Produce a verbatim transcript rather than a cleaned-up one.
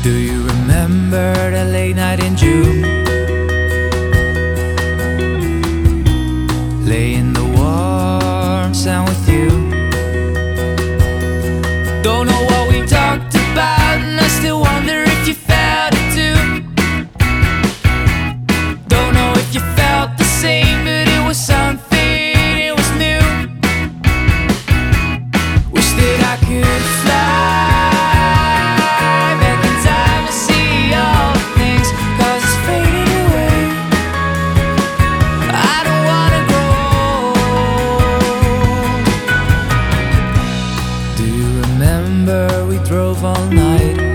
Do you remember that late night in June? Lay in the warm sun with you. Don't know what we talked about, and I still wonder if you felt it too. Don't know if you felt the same, but it was something, it was new. Wish that I could fly back in time to see all the things, 'cause it's fading away. I don't wanna grow old. Do you remember we drove all night?